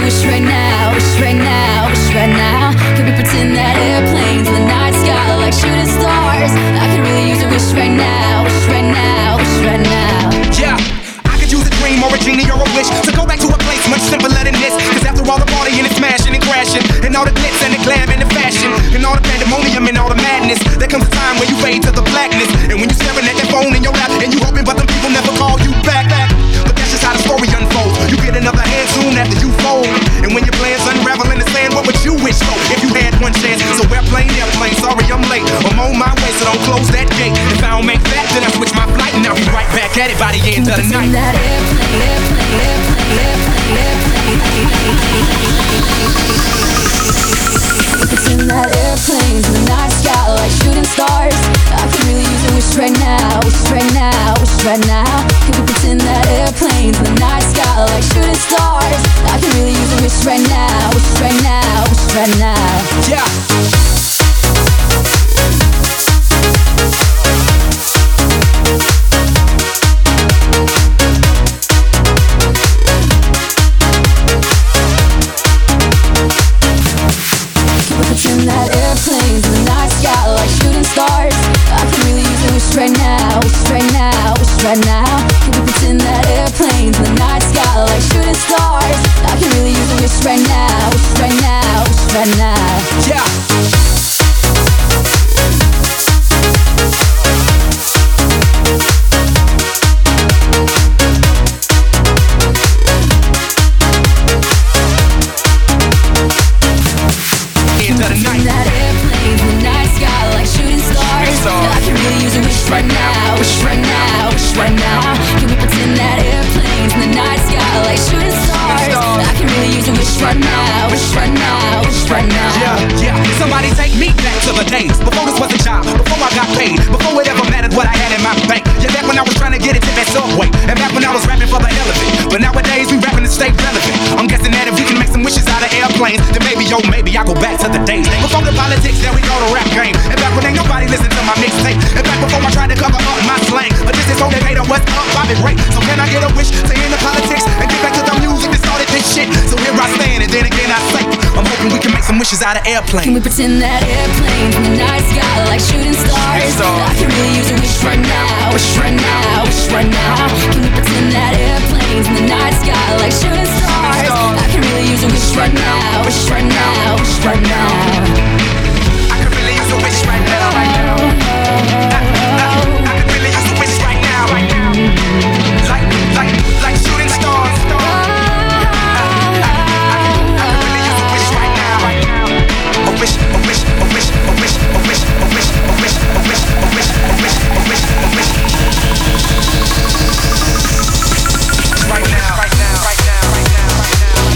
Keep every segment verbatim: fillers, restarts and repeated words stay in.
wish right now, wish right now, wish right now. Can we pretend that airplanes in the night sky are like shooting stars? I could really use a wish right now, wish right now, wish right now. Yeah, I could use a dream or a genie or a wish to go back to a place much simpler than this. Cause after all the partying and smashing and crashing, and all the glitz and the glam and the fashion, and all the pandemonium and all the madness, there comes a time when you fade to the blackness. And when you're staring at that phone in your lap, and you hoping but them people never call you back, back. But that's just how the story unfolds. You get another hand soon after you fold. And when your plans unravel in the sand, what would you wish for if you had one chance? So airplane, airplane, sorry I'm late, I'm on my way, so don't close that gate. If I don't make that, then I switch my flight, and I'll be right back at it by the end of the night. That airplane, airplane, airplane, airplane, airplane. Pretend that airplanes in the night sky are like shooting stars. I could really use a wish right now, wish right now, wish right now. Can we pretend that airplanes in the night sky are like shooting stars? I could really use a wish right now, wish right now, wish right now. Yeah. Pretend that airplanes in the night sky are like shooting stars. I could really use a wish right now, wish right now, wish right now. Can we pretend that airplanes in the night sky are like shooting stars? I could really use a wish right now, wish right now, wish right now. Yeah. That airplanes in the night sky are like shooting stars. I can really use a wish right now, wish right now, wish right now. Can we pretend that airplanes in the night sky are like shooting stars? I can really use a wish right now, wish right now, wish right now. Yeah, yeah. Somebody take me back to the days before this was a job, before I got paid, before it ever mattered what I had in my bank. Yeah, back when I was trying to get it to that Subway, and back when I was rapping for the hell of it. But nowadays we rapping to stay relevant. I'm guessing that if we can make some wishes out of airplanes, then maybe, oh maybe I'll go back to the days before the politics, there we go to rap game. And back when ain't nobody listened to my mixtape. And back before I tried to cover up my slang. But this is so they made a what's up, Bobby Ray. So can I get a wish to end the politics and get back to the music that started this shit? So here I stand, and then again I say, I'm hoping we can make some wishes out of airplanes. Can we pretend that airplanes in the night sky are like shooting stars? I can really use a wish right now, wish right now, wish right now. Can we pretend that airplanes in the night sky are like shooting stars? I can really use a wish right now, wish right now, wish right now. I could really use a wish right now, right now. I, I, I could really use a wish right now, right now. Like, like, like shooting stars. I, I, I, I could really use a wish right now, right now. A wish, a wish, a wish, a wish, a wish, a wish, a wish, a wish, a wish, a wish, a wish, a wish. Right now, right now, right now, right now, right now.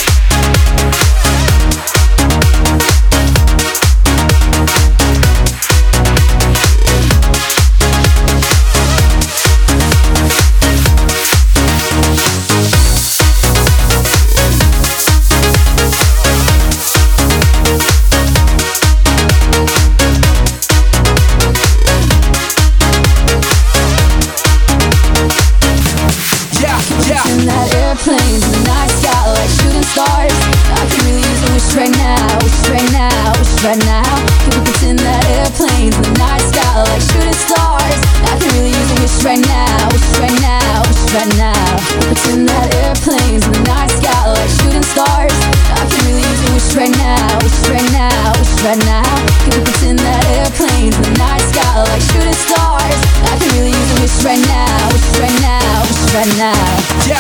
Airplanes in the night sky are like shooting stars. I can really use a wish right now, wish right now, wish right now. Can we pretend that airplanes in the night sky are like shooting stars? I can really use a wish right now, wish right now, wish right now. Pretend that airplanes in the night sky are like shooting stars. I can really use a wish right now, wish right now, wish right now. Can we pretend that airplanes in the night sky are like shooting stars? I can really use a wish right now, wish right now, wish right now. Yeah.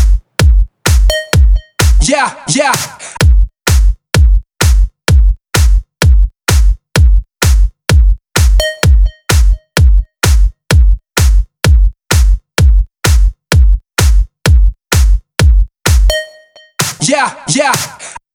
Yeah, yeah. yeah, yeah.